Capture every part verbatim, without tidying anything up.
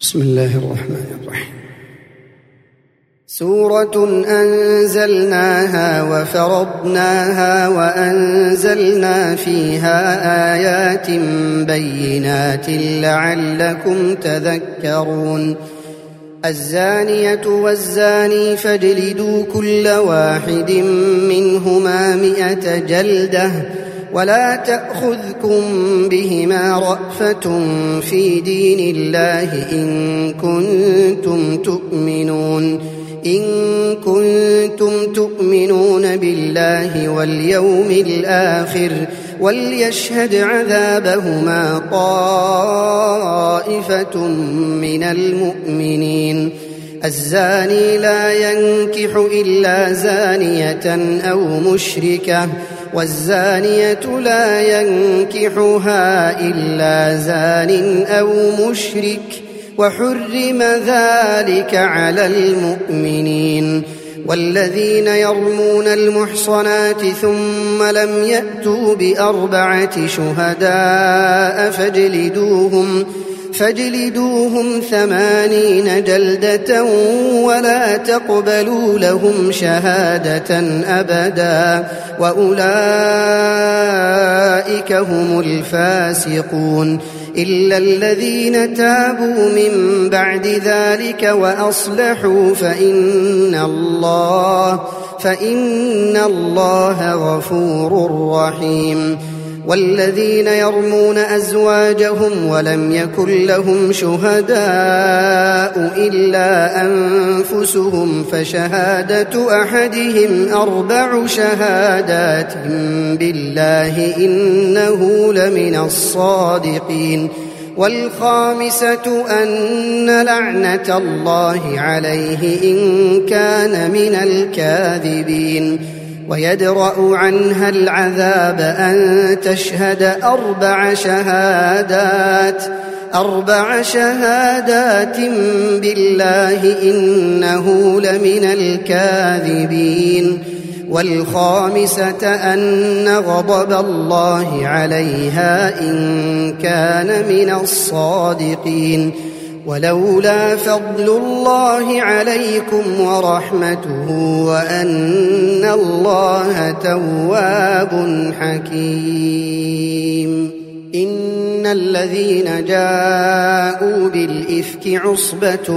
بسم الله الرحمن الرحيم. سورة أنزلناها وفرضناها وأنزلنا فيها آيات بينات لعلكم تذكرون. الزانية والزاني فاجلدوا كل واحد منهما مئة جلدة ولا تأخذكم بهما رأفة في دين الله إن كنتم تؤمنون إن كنتم تؤمنون بالله واليوم الآخر وليشهد عذابهما طائفة من المؤمنين. الزاني لا ينكح إلا زانية أو مشركة والزانية لا ينكحها إلا زان أو مشرك وحرم ذلك على المؤمنين. والذين يرمون المحصنات ثم لم يأتوا بأربعة شهداء فاجلدوهم فاجلدوهم ثمانين جلدة ولا تقبلوا لهم شهادة أبدا وأولئك هم الفاسقون إلا الذين تابوا من بعد ذلك وأصلحوا فإن الله فإن الله غفور رحيم. والذين يرمون أزواجهم ولم يكن لهم شهداء إلا أنفسهم فشهادة أحدهم أربع شهادات بالله إنه لمن الصادقين. والخامسة أن لعنة الله عليه إن كان من الكاذبين. ويدرأ عنها العذاب أن تشهد أربع شهادات أربع شهادات بالله إنه لمن الكاذبين. والخامسة أن غضب الله عليها إن كان من الصادقين. ولولا فضل الله عليكم ورحمته وأن الله تواب حكيم. إن الذين جاءوا بالإفك عصبة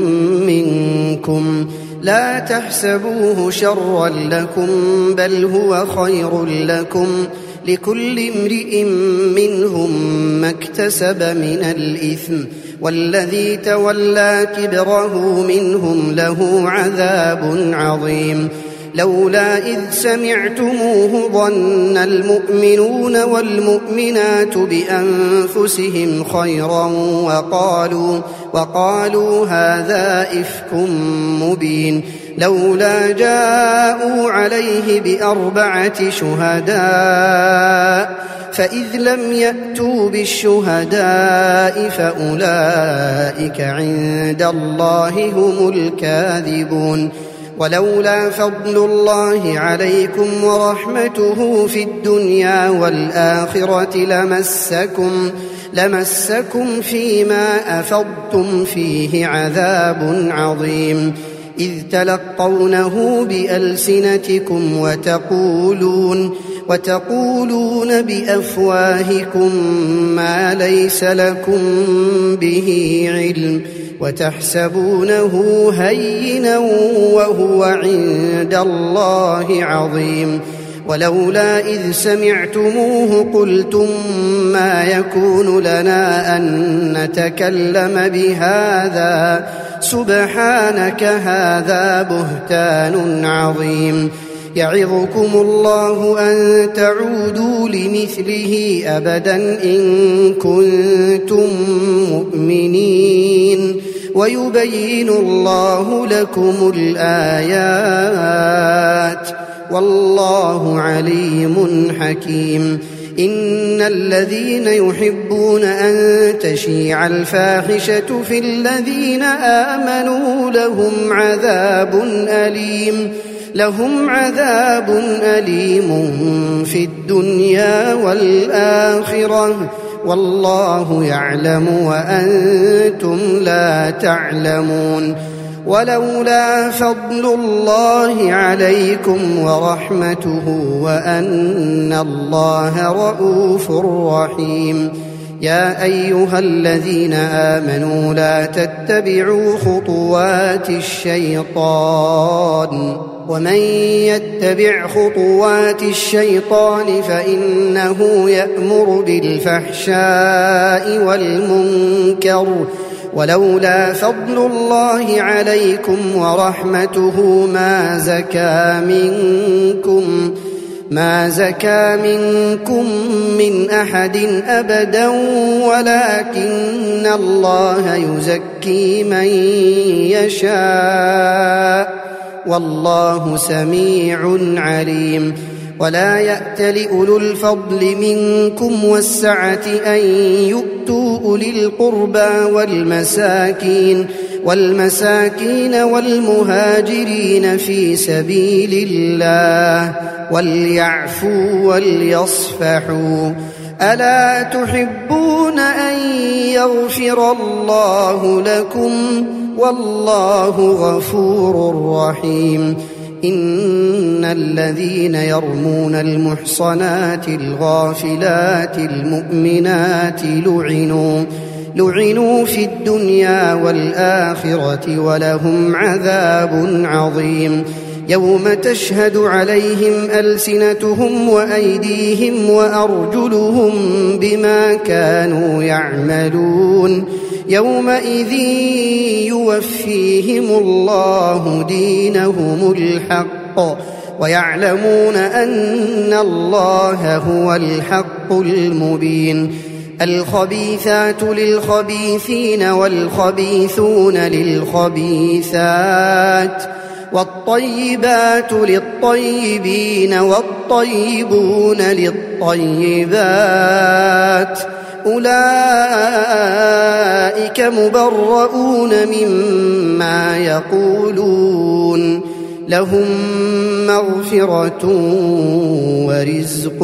منكم لا تحسبوه شرا لكم بل هو خير لكم لكل امرئ منهم ما اكتسب من الإثم والذي تولى كبره منهم له عذاب عظيم. لولا إذ سمعتموه ظن المؤمنون والمؤمنات بأنفسهم خيرا وقالوا, وقالوا هذا إفك مبين. لولا جاءوا عليه بأربعة شهداء فإذ لم يأتوا بالشهداء فأولئك عند الله هم الكاذبون. ولولا فضل الله عليكم ورحمته في الدنيا والآخرة لمسكم لمسكم فيما أفضتم فيه عذاب عظيم. إذ تلقونه بألسنتكم وتقولون وتقولون بأفواهكم ما ليس لكم به علم وتحسبونه هينا وهو عند الله عظيم. ولولا إذ سمعتموه قلتم ما يكون لنا أن نتكلم بهذا سبحانك هذا بهتان عظيم. يعظكم الله أن تعودوا لمثله أبدا إن كنتم مؤمنين ويبين الله لكم الآيات والله عليم حكيم. إن الذين يحبون أن تشيع الفاحشة في الذين آمنوا لهم عذاب أليم لهم عذاب أليم في الدنيا والآخرة والله يعلم وأنتم لا تعلمون. ولولا فضل الله عليكم ورحمته وأن الله رءوف رحيم. يا أيها الذين آمنوا لا تتبعوا خطوات الشيطان ومن يتبع خطوات الشيطان فإنه يأمر بالفحشاء والمنكر ولولا فضل الله عليكم ورحمته ما زكى منكم ما زكى منكم من أحد أبدا ولكن الله يزكي من يشاء والله سميع عليم. ولا يأتل أولو الفضل منكم والسعة أن يؤتوا أولي القربى والمساكين والمساكين والمهاجرين في سبيل الله وليعفوا وليصفحوا. ألا تحبون أن يغفر الله لكم والله غفور رحيم. إن الذين يرمون المحصنات الغافلات المؤمنات لعنوا لعنوا في الدنيا والآخرة ولهم عذاب عظيم. يوم تشهد عليهم ألسنتهم وأيديهم وأرجلهم بما كانوا يعملون يومئذ يوفيهم الله دينهم الحق ويعلمون أن الله هو الحق المبين. الخبيثات للخبيثين والخبيثون للخبيثات والطيبات للطيبين والطيبون للطيبات أولئك مبرؤون مما يقولون لهم مغفرة ورزق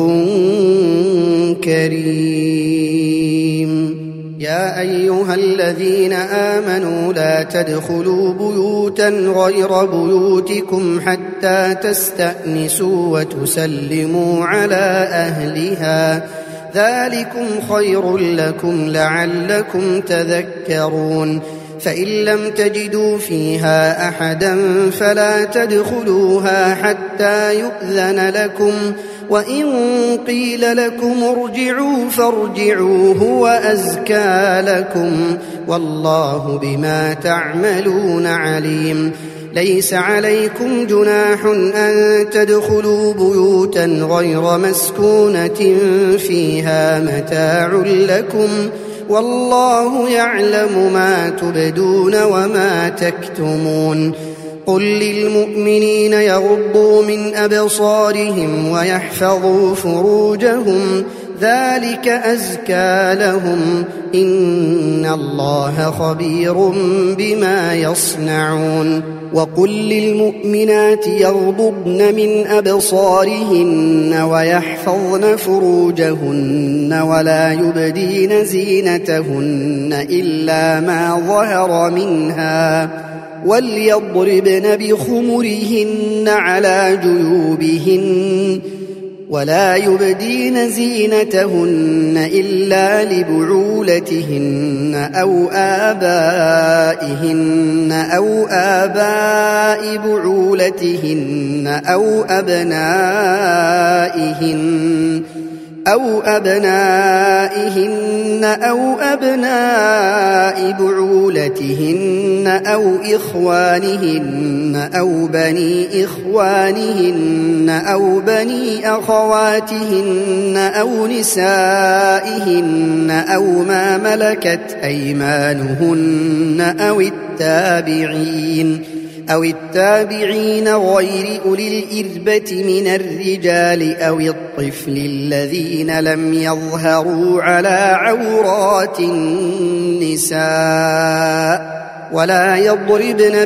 كريم. يا أيها الذين آمنوا لا تدخلوا بيوتا غير بيوتكم حتى تستأنسوا وتسلموا على أهلها ذلكم خير لكم لعلكم تذكرون. فإن لم تجدوا فيها أحدا فلا تدخلوها حتى يؤذن لكم وإن قيل لكم ارجعوا فارجعوا هو أزكى لكم والله بما تعملون عليم. ليس عليكم جناح أن تدخلوا بيوتا غير مسكونة فيها متاع لكم والله يعلم ما تبدون وما تكتمون. قل للمؤمنين يغضوا من أبصارهم ويحفظوا فروجهم ذلك أزكى لهم إن الله خبير بما يصنعون. وقل للمؤمنات يغضضن من أبصارهن ويحفظن فروجهن ولا يبدين زينتهن إلا ما ظهر منها وليضربن بخمرهن على جيوبهن ولا يبدين زينتهن إلا لبعولتهن أو آبائهن أو آباء بعولتهن أو أبنائهن أو أبنائهن أو أبناء بعولتهن أو إخوانهن أو بني إخوانهن أو بني أخواتهن أو نسائهن أو ما ملكت أيمانهن أو التابعين أو التابعين غير أولي الإربة من الرجال أو الطفل الذين لم يظهروا على عورات النساء ولا يضربن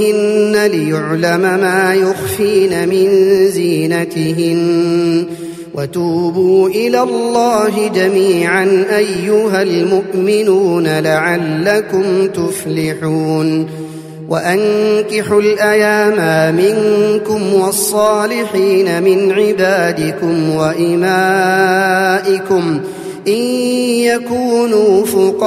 بأرجلهن ليعلم ما يخفين من زينتهن وتوبوا إلى الله جميعا أيها المؤمنون لعلكم تفلحون وأنكحوا الأيام منكم والصالحين من عبادكم وإمائكم إن يكونوا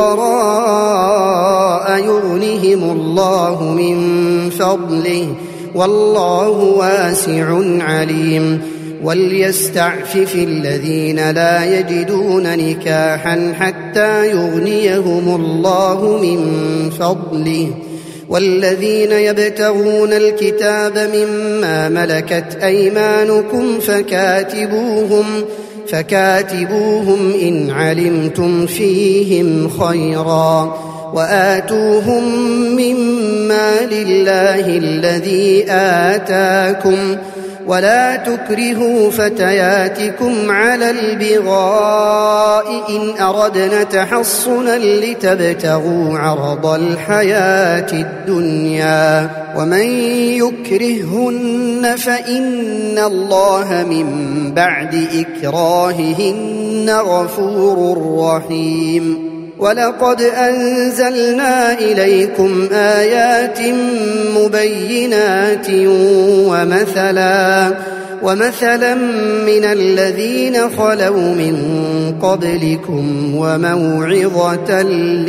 فقراء يغنهم الله من فضله والله واسع عليم وليستعفف الذين لا يجدون نكاحا حتى يغنيهم الله من فضله والذين يبتغون الكتاب مما ملكت أيمانكم فكاتبوهم فكاتبوهم إن علمتم فيهم خيرا وآتوهم مما لله الذي آتاكم ولا تكرهوا فتياتكم على البغاء إن أردنا تحصنا لتبتغوا عرض الحياة الدنيا ومن يكرههن فإن الله من بعد إكراههن غفور رحيم ولقد أنزلنا إليكم آيات مبينات ومثلا ومثلا من الذين خلوا من قبلكم وموعظة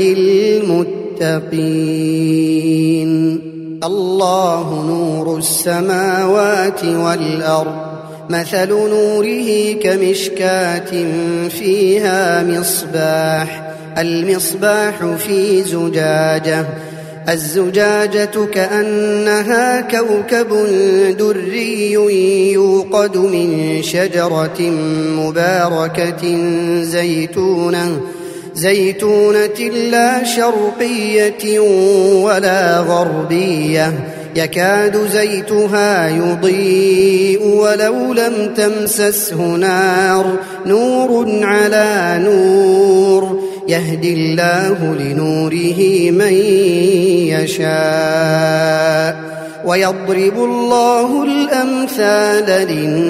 للمتقين الله نور السماوات والأرض مثل نوره كمشكاة فيها مصباح المصباح في زجاجة الزجاجة كأنها كوكب دري يوقد من شجرة مباركة زيتونة زيتونة لا شرقية ولا غربية يكاد زيتها يضيء ولو لم تمسسه نار نور على نور يهدي الله لنوره من يشاء ويضرب الله الأمثال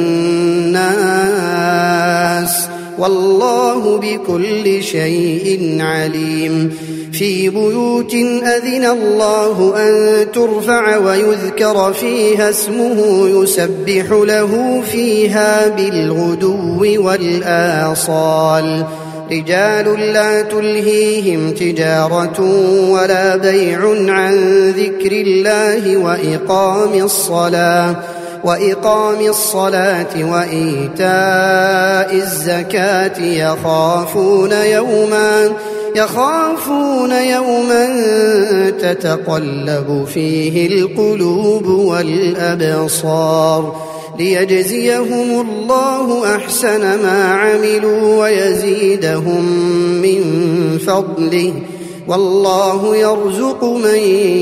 للناس والله بكل شيء عليم في بيوت أذن الله أن ترفع ويذكر فيها اسمه يسبح له فيها بالغدو والآصال رجال لا تلهيهم تجارة ولا بيع عن ذكر الله وإقام الصلاة وإقام الصلاة وإيتاء الزكاة يخافون يوما يخافون يوما تتقلب فيه القلوب والأبصار ليجزيهم الله أحسن ما عملوا ويزيدهم من فضله والله يرزق من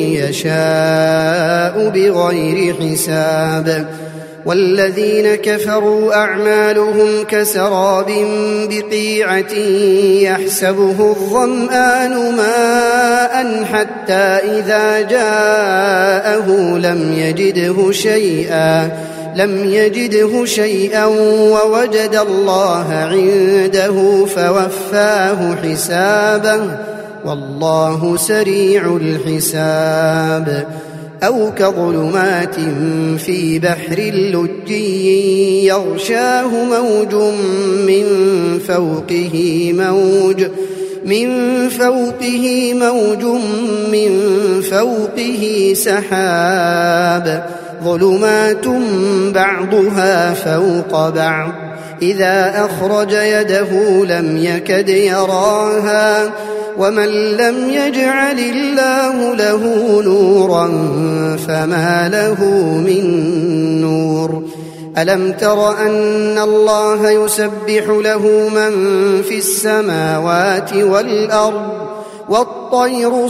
يشاء بغير حساب والذين كفروا أعمالهم كسراب بقيعة يحسبه الظمآن ماء حتى إذا جاءه لم يجده شيئا لم يجده شيئا ووجد الله عنده فوفاه حسابه والله سريع الحساب أو كظلمات في بحر لجي يغشاه موج من فوقه موج من فوقه موج من فوقه سحاب ظلمات بعضها فوق بعض إذا أخرج يده لم يكد يراها ومن لم يجعل الله له نورا فما له من نور ألم تر أن الله يسبح له من في السماوات والأرض والطير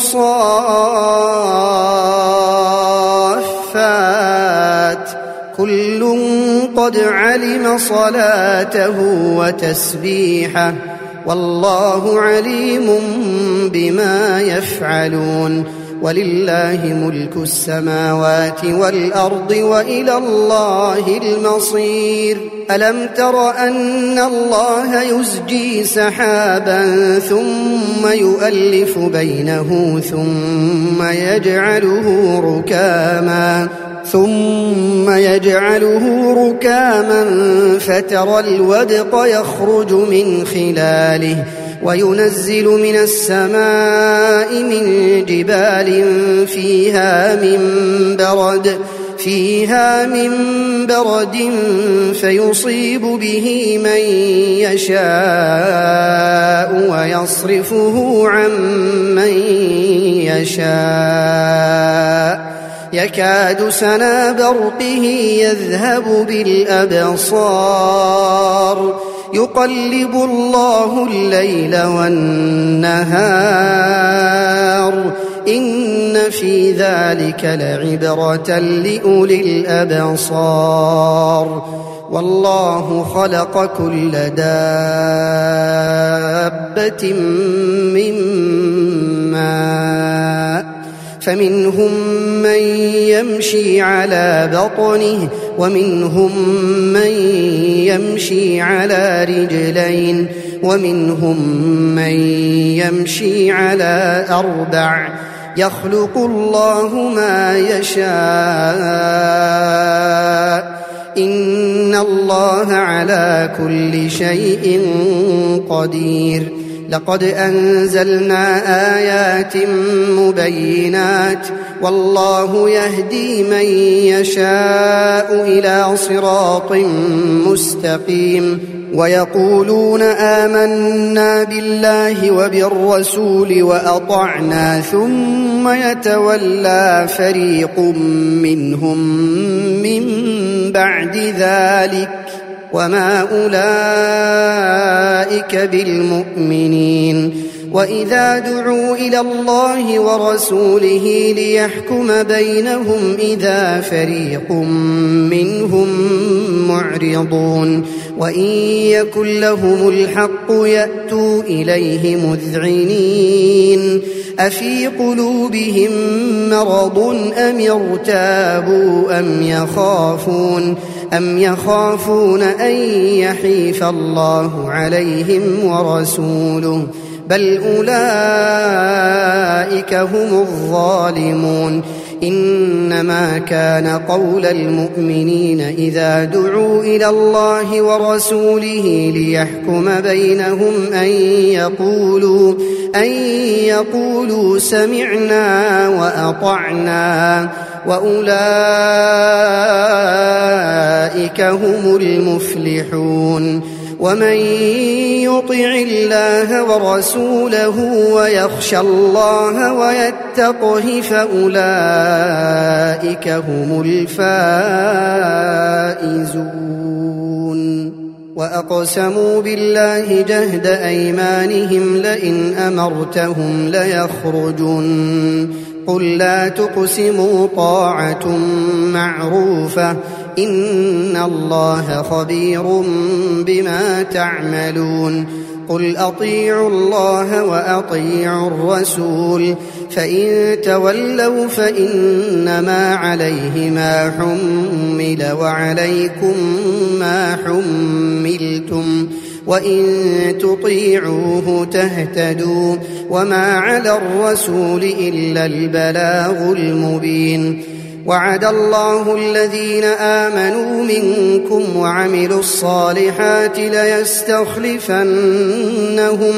صافات كل قد علم صلاته وتسبيحه والله عليم بما يفعلون ولله ملك السماوات والأرض وإلى الله المصير ألم تر أن الله يزجي سحابا ثم يؤلف بينه ثم يجعله ركاما ثم يجعله ركاما فترى الودق يخرج من خلاله وينزل من السماء من جبال فيها من برد فيها من برد فيصيب به من يشاء ويصرفه عن من يشاء يكاد سنا برقه يذهب بالأبصار يقلب الله الليل والنهار إن في ذلك لعبرة لأولي الأبصار والله خلق كل دابة من ماء فمنهم من يمشي على بطنه ومنهم من يمشي على رجلين ومنهم من يمشي على أربع يخلق الله ما يشاء إن الله على كل شيء قدير لقد أنزلنا آيات مبينات والله يهدي من يشاء إلى صراط مستقيم ويقولون آمنا بالله وبالرسول وأطعنا ثم يتولى فريق منهم من بعد ذلك وما أولئك بالمؤمنين وإذا دعوا إلى الله ورسوله ليحكم بينهم إذا فريق منهم معرضون وإن يكن لهم الحق يأتوا إليه مذعنين أفي قلوبهم مرض أم ارتابوا أم يخافون أم يخافون أن يحيف الله عليهم ورسوله بل أولئك هم الظالمون إنما كان قول المؤمنين إذا دعوا إلى الله ورسوله ليحكم بينهم أن يقولوا أن يقولوا سمعنا وأطعنا وأولئك هم المفلحون ومن يطع الله ورسوله ويخشى الله ويتقه فأولئك هم الفائزون وأقسموا بالله جهد أيمانهم لئن أمرتهم ليخرجن قل لا تقسموا طاعة معروفة إن الله خبير بما تعملون قل أطيعوا الله وأطيعوا الرسول فإن تولوا فإنما عليه ما حمل وعليكم ما حملتم وإن تطيعوه تهتدوا وما على الرسول إلا البلاغ المبين وعد الله الذين آمنوا منكم وعملوا الصالحات ليستخلفنهم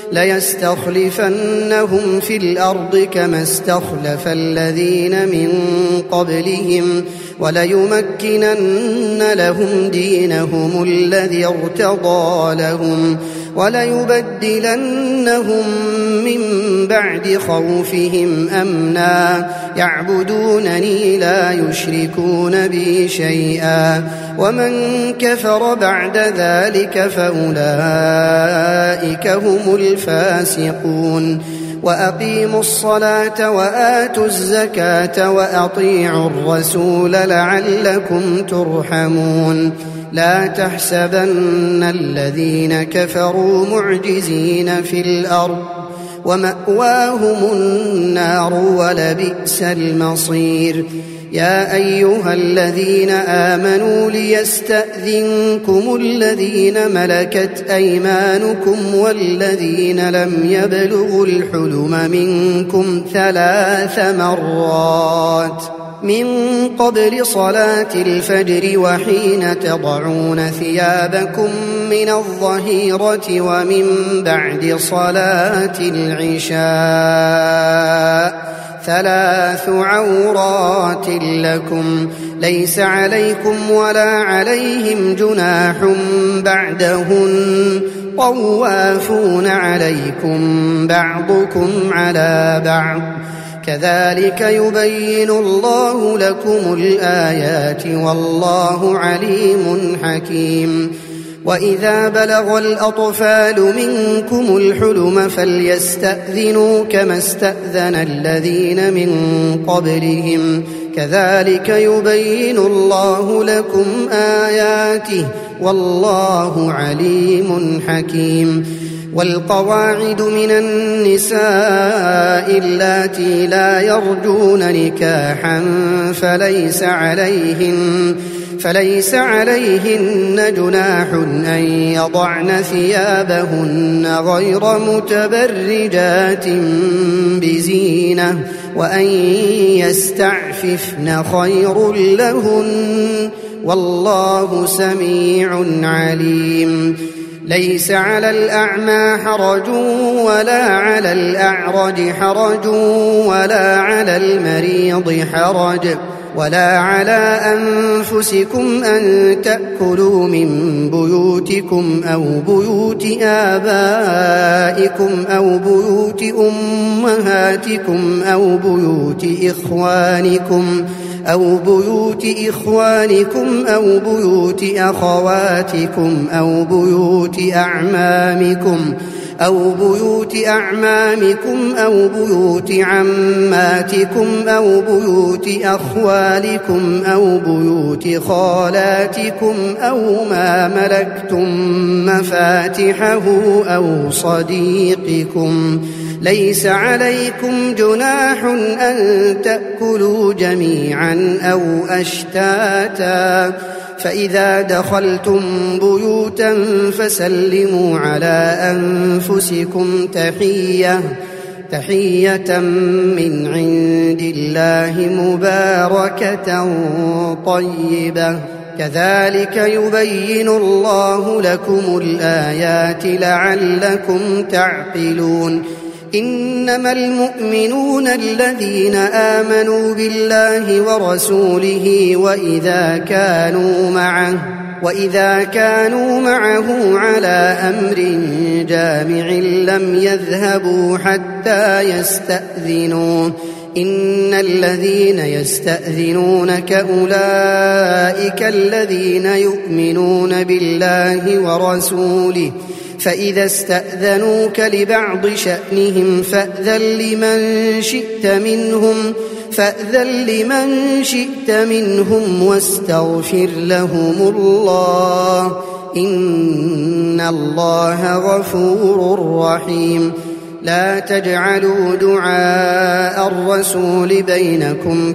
ليستخلفنهم في الأرض كما استخلف الذين من قبلهم وليمكنن لهم دينهم الذي ارتضى لهم وليبدلنهم من بعد خوفهم أمنا يعبدونني لا يشركون بي شيئا ومن كفر بعد ذلك فأولئك هم الفاسقون وأقيموا الصلاة وآتوا الزكاة وأطيعوا الرسول لعلكم ترحمون لا تحسبن الذين كفروا معجزين في الأرض ومأواهم النار ولبئس المصير يا أيها الذين آمنوا ليستأذنكم الذين ملكت أيمانكم والذين لم يبلغوا الحلم منكم ثلاث مرات من قبل صلاة الفجر وحين تضعون ثيابكم من الظهيرة ومن بعد صلاة العشاء ثلاث عورات لكم ليس عليكم ولا عليهم جناح بعدهن طوافون عليكم بعضكم على بعض كذلك يبين الله لكم الآيات والله عليم حكيم وإذا بلغ الأطفال منكم الحلم فليستأذنوا كما استأذن الذين من قبلهم كذلك يبين الله لكم آياته والله عليم حكيم والقواعد من النساء اللاتي لا يرجون نكاحا فليس عليهن فليس عليهن جناح أن يضعن ثيابهن غير متبرجات بزينة وأن يستعففن خير لهن والله سميع عليم ليس على الأعمى حرج ولا على الأعرج حرج ولا على المريض حرج ولا على أنفسكم أن تأكلوا من بيوتكم أو بيوت آبائكم أو بيوت أمهاتكم أو بيوت إخوانكم أو بيوت إخوانكم أو بيوت أخواتكم أو بيوت أعمامكم أو بيوت أعمامكم أو بيوت عماتكم أو بيوت أخوالكم أو بيوت خالاتكم أو ما ملكتم مفاتحه أو صديقكم ليس عليكم جناح أن تأكلوا جميعا أو أشتاتا فإذا دخلتم بيوتا فسلموا على أنفسكم تحية تحية من عند الله مباركة طيبة كذلك يبين الله لكم الآيات لعلكم تعقلون إنما المؤمنون الذين آمنوا بالله ورسوله وإذا كانوا معه وإذا كانوا معه على أمر جامع لم يذهبوا حتى يستأذنوه إن الذين يستأذنونك أولئك الذين يؤمنون بالله ورسوله فإذا استأذنوك لبعض شأنهم فأذن لمن شئت منهم فأذن لمن شئت منهم واستغفر لهم الله إن الله غفور رحيم لا تجعلوا دعاء الرسول بينكم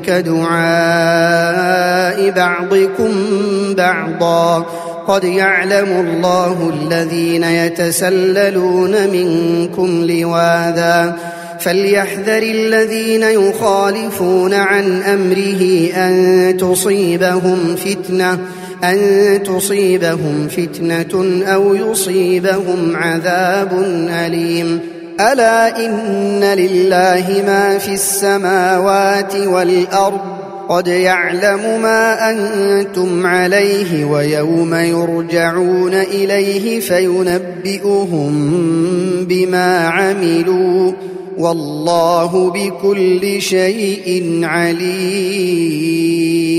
كدعاء بعضكم بعضا قد يعلم الله الذين يتسللون منكم لواذا فليحذر الذين يخالفون عن أمره أن تصيبهم فتنة أن تصيبهم فتنة أو يصيبهم عذاب أليم ألا إن لله ما في السماوات والأرض قد يعلم ما أنتم عليه ويوم يرجعون إليه فينبئهم بما عملوا والله بكل شيء عليم.